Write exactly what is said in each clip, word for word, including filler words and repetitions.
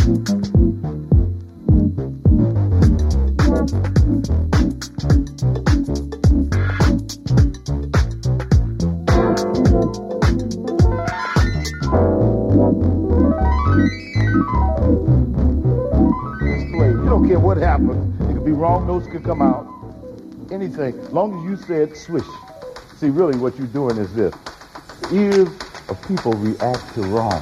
Wrong notes could come out, anything, as long as you said swish. See, really what you're doing is this. The ears of people react to wrong.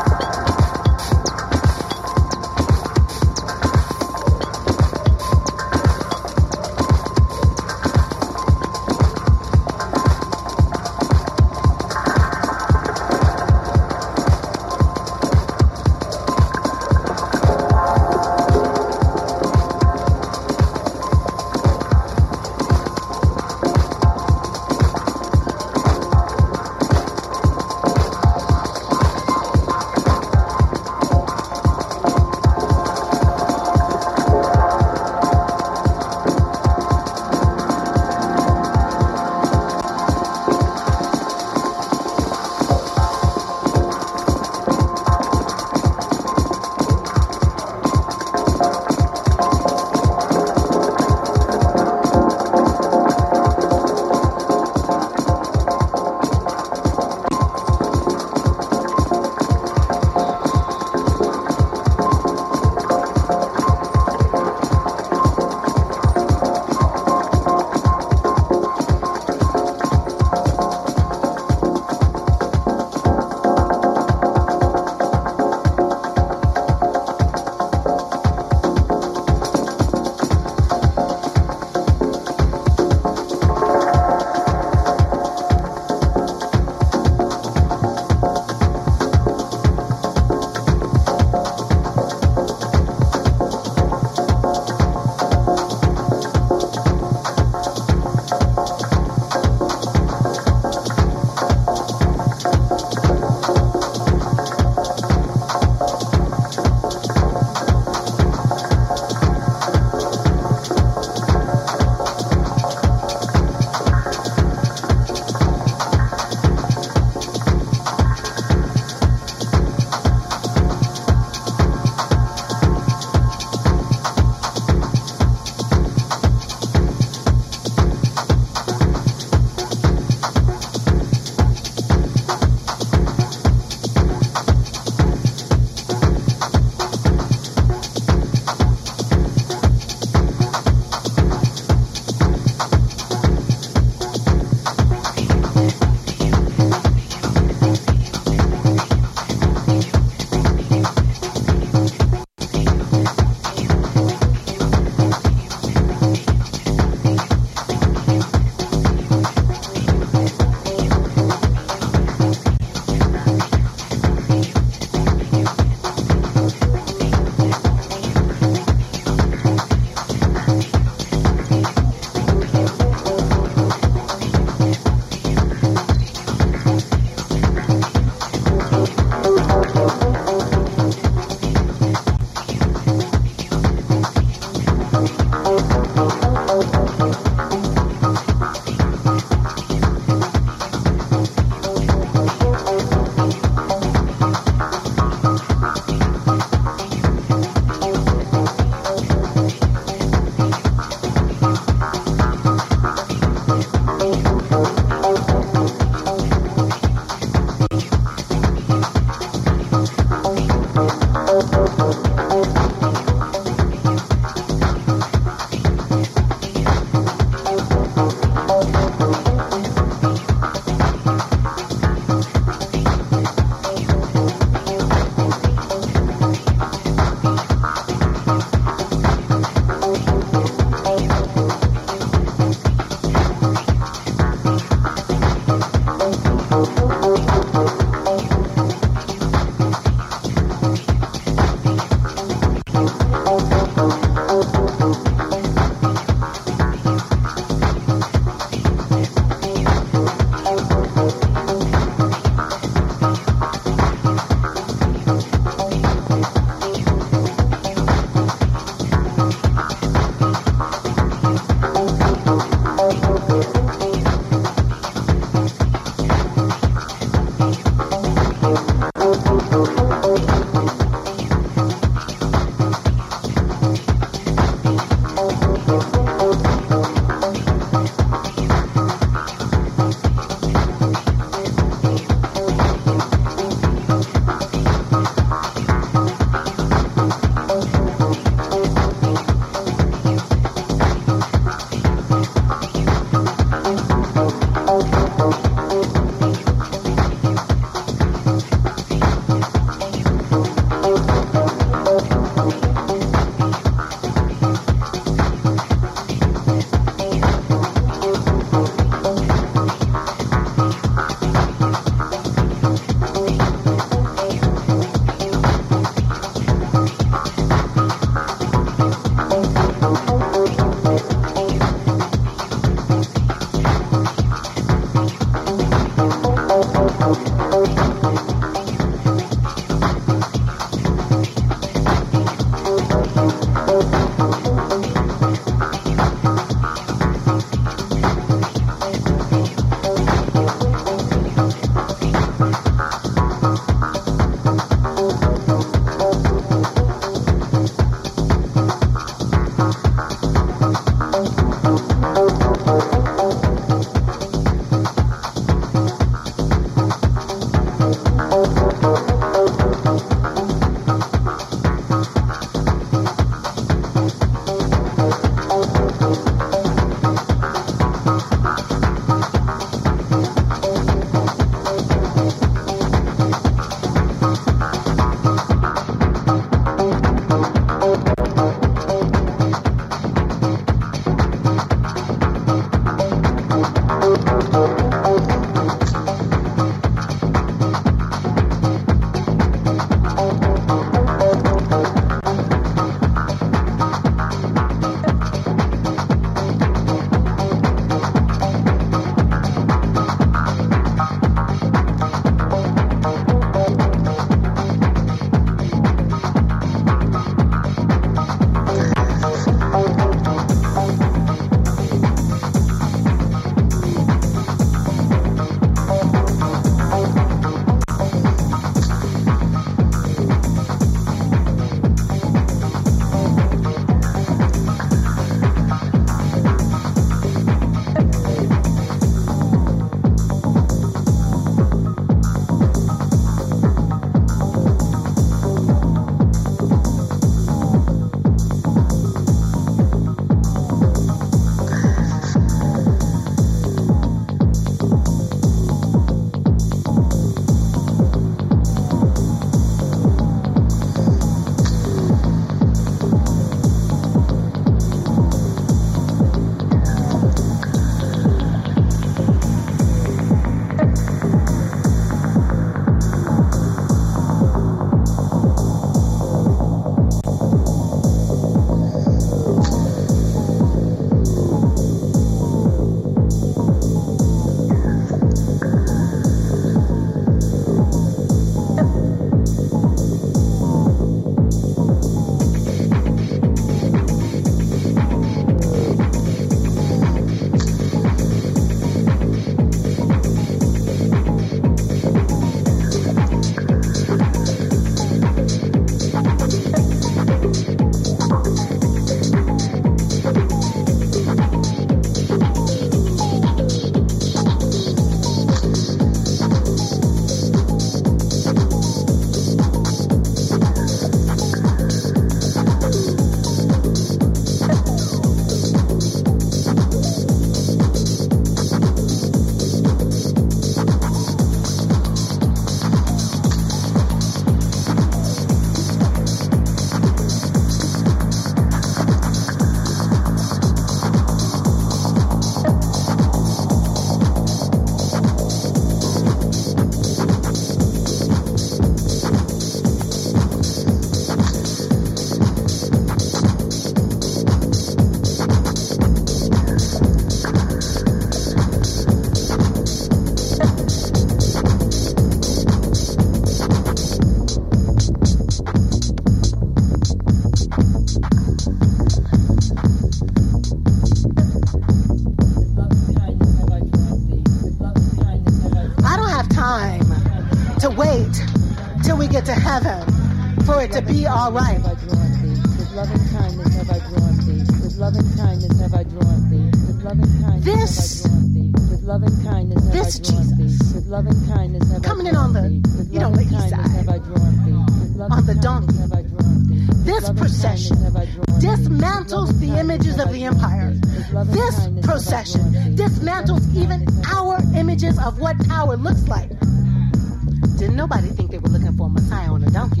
to wait till we get to heaven for it to be all right. With loving kindness have I drawn thee. With loving kindness have I drawn thee. With loving kindness This, have I drawn thee. With loving kindness have this I drawn Jesus, thee. With loving kindness have coming I in on drawn the, thee. With you know, the loving east kindness have side, I drawn thee. With loving on the kindness donkey. have I drawn thee. With This loving procession kindness have I drawn thee. dismantles With the loving images kindness of have the I drawn empire. thee. With loving This kindness have I procession drawn thee. With dismantles loving even kindness have I our images of what power looks like. Didn't nobody think they were looking for a Messiah on a donkey?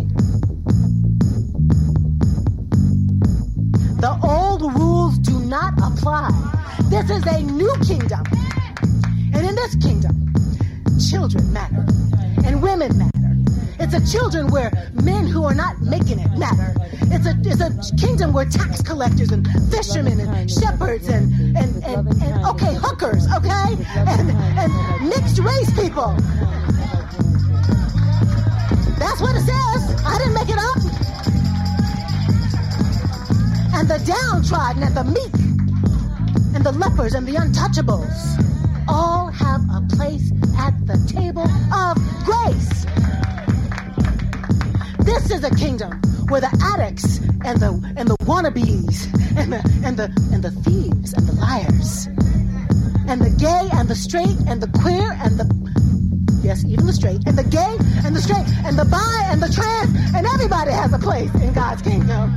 The old rules do not apply. This is a new kingdom. And in this kingdom, children matter and women matter. It's a children where men who are not making it matter. It's a it's a kingdom where tax collectors and fishermen and shepherds and and, and, and okay, hookers, okay? And and mixed race people. That's what it says. I didn't make it up. And the downtrodden and the meek and the lepers and the untouchables all have a place at the table of grace. This is a kingdom where the addicts and the and the wannabes and the and the and the thieves and the liars and the gay and the straight and the queer and the yes, even the straight and the gay and the straight and the bi and the trans and everybody has a place in God's kingdom.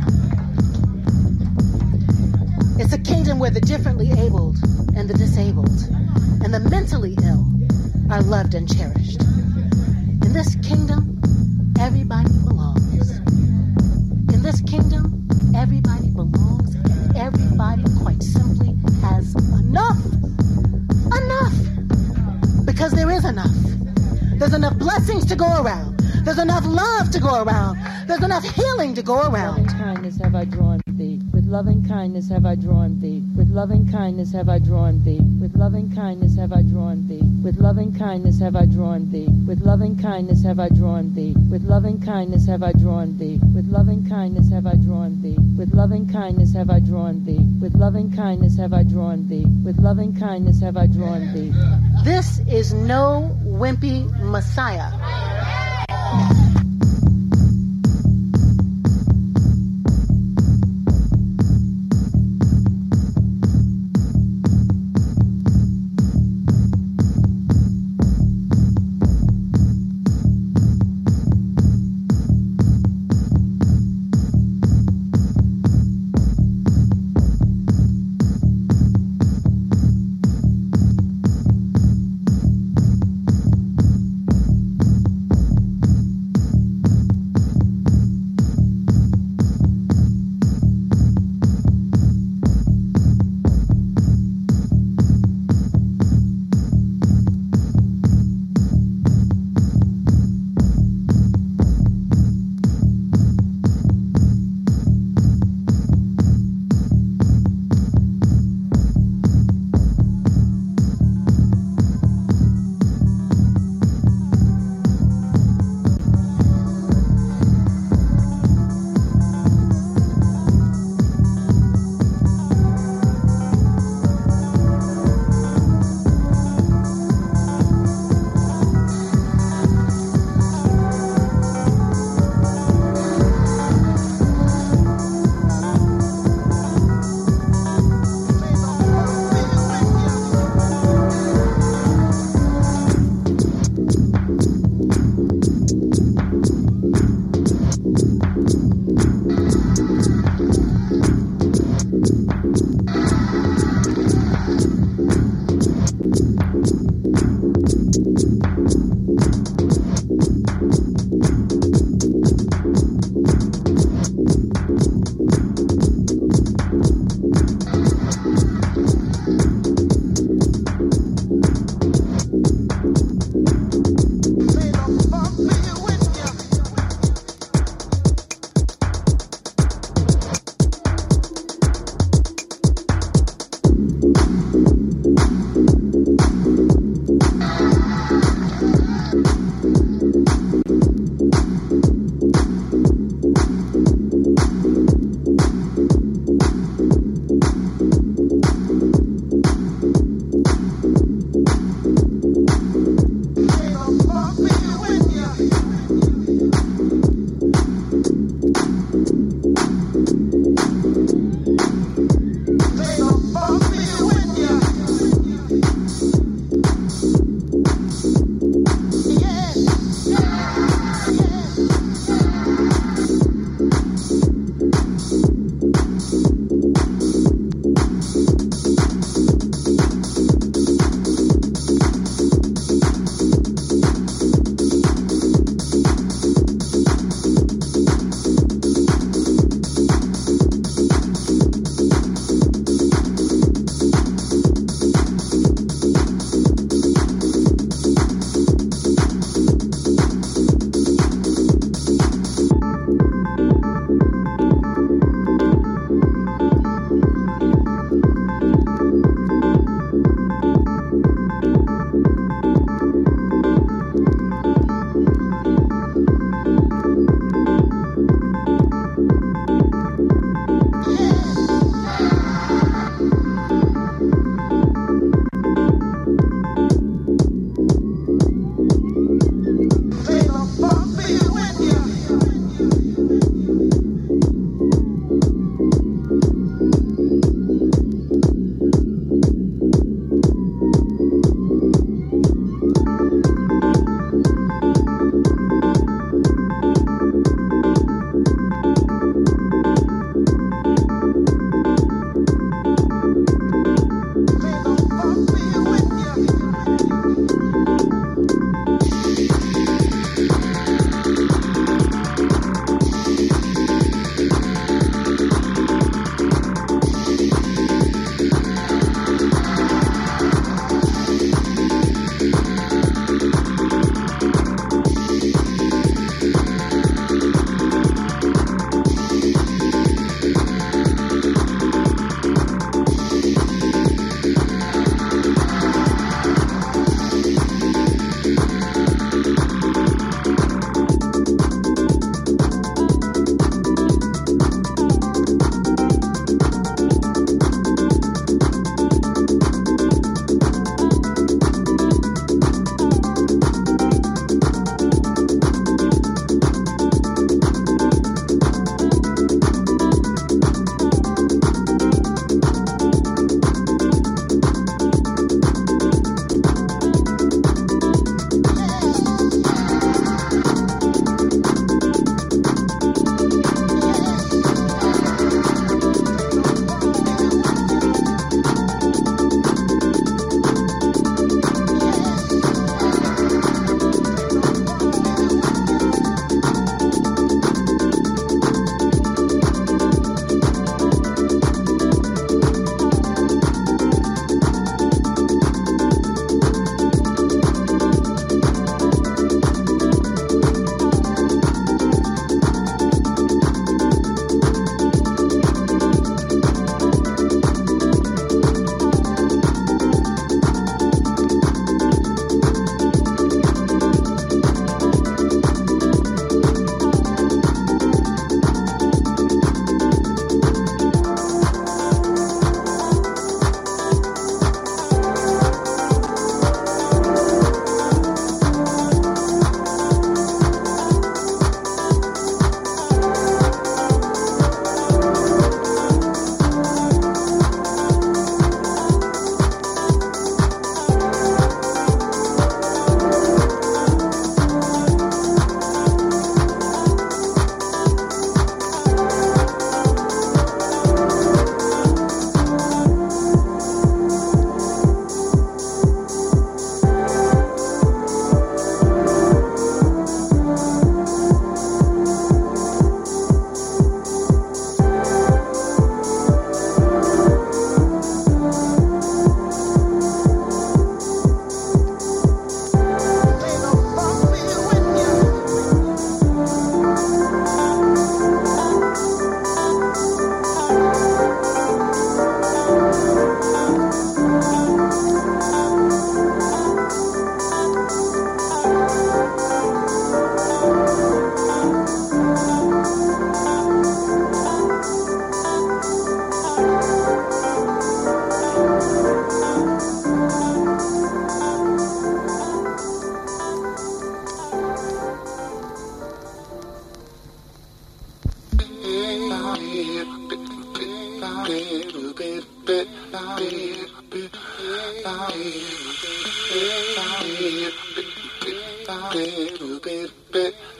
It's a kingdom where the differently abled and the disabled and the mentally ill are loved and cherished. In this kingdom, everybody belongs. In this kingdom, everybody belongs and everybody quite simply has enough. Enough. Because there is enough. There's enough blessings to go around. There's enough love to go around. There's enough healing to go around. With loving kindness have I drawn thee. With loving kindness have I drawn thee. With loving kindness have I drawn thee. With loving kindness have I drawn thee. With loving kindness have I drawn thee. With loving kindness have I drawn thee. With loving kindness have I drawn thee. With loving kindness have I drawn thee. With loving kindness have I drawn thee. With loving kindness have I drawn thee. With loving kindness have I drawn thee. This is no wimpy Messiah.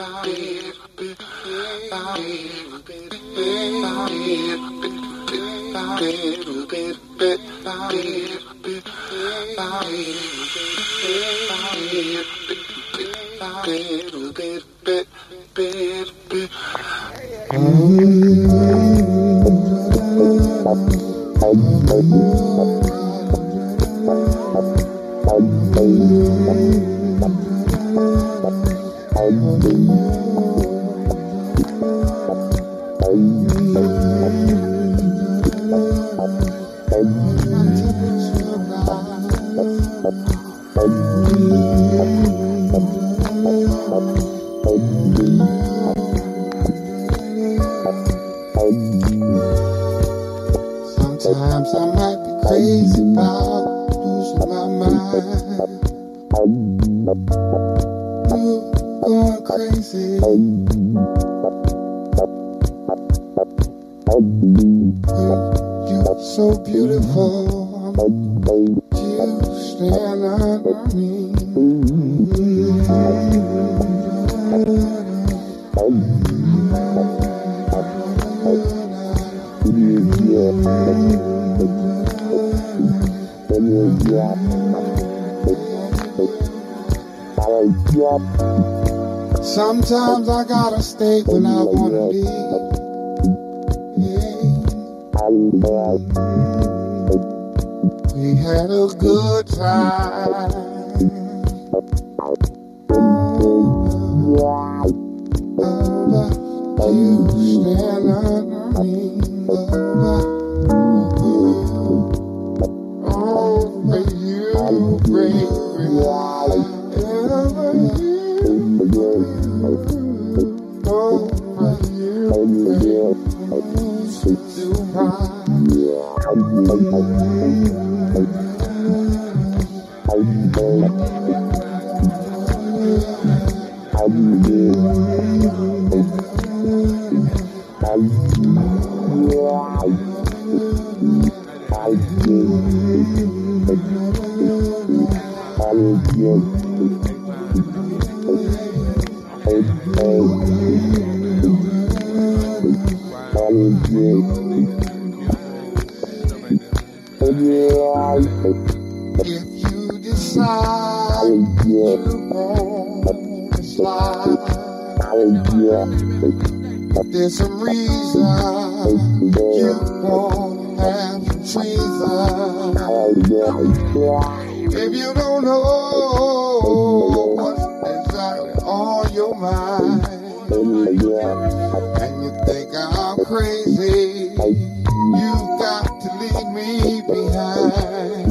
Sometimes I might be crazy about losing my mind. Ooh, going crazy. You're so beautiful. You stand under me. Sometimes I gotta stay when I wanna leave. Yeah. We had a good time. Oh, you stand under me. Oh, for you, baby. Oh, for you, baby. Do right. If you decide you want to slide, there's some reason you won't have treason. If you don't know what's exactly on your mind, and you think I'm crazy, you got to leave me behind.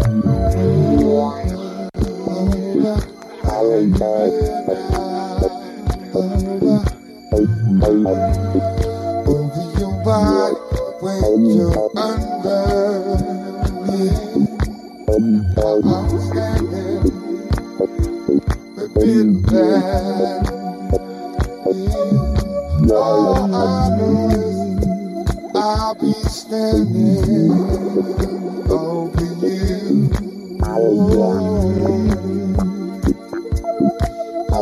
Over your body when you're under me. I'm standing with it bad. All I know is I'll be standing over you. Oh, oh,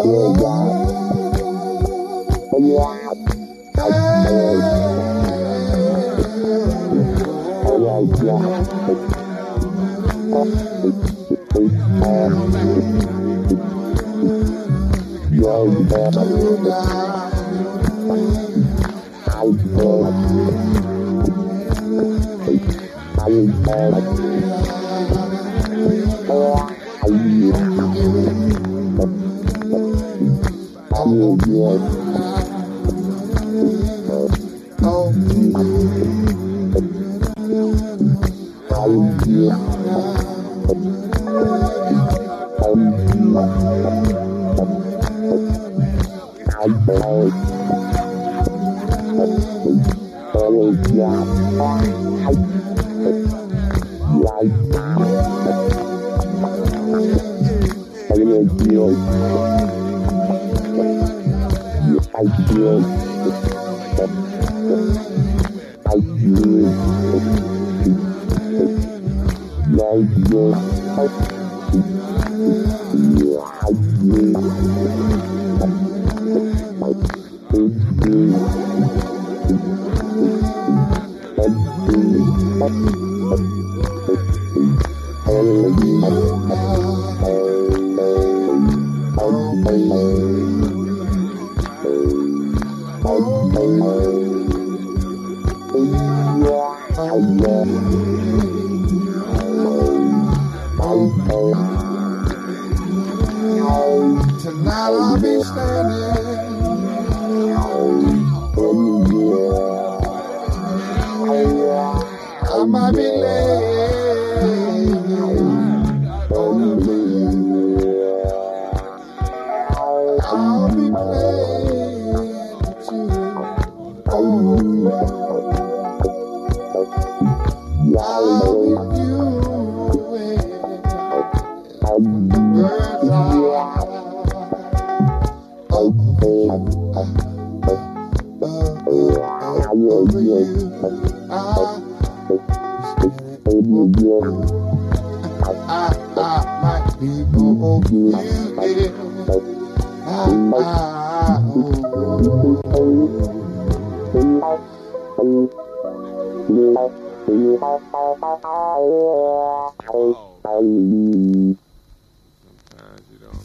Tonight I'll be standing. I might be late. I'll be playing with you. Oh, I'll be viewing the bird's eye over you. Over you. I, I, I might be over you. I, I, Sometimes you don't.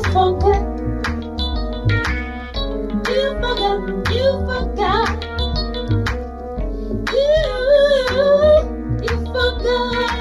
forgot. You forgot, you forgot. You, you forgot.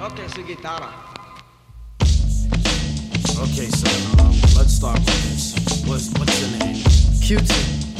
Toque su guitarra. Okay, so um, let's start with this. What's what's your name? Q-Tip.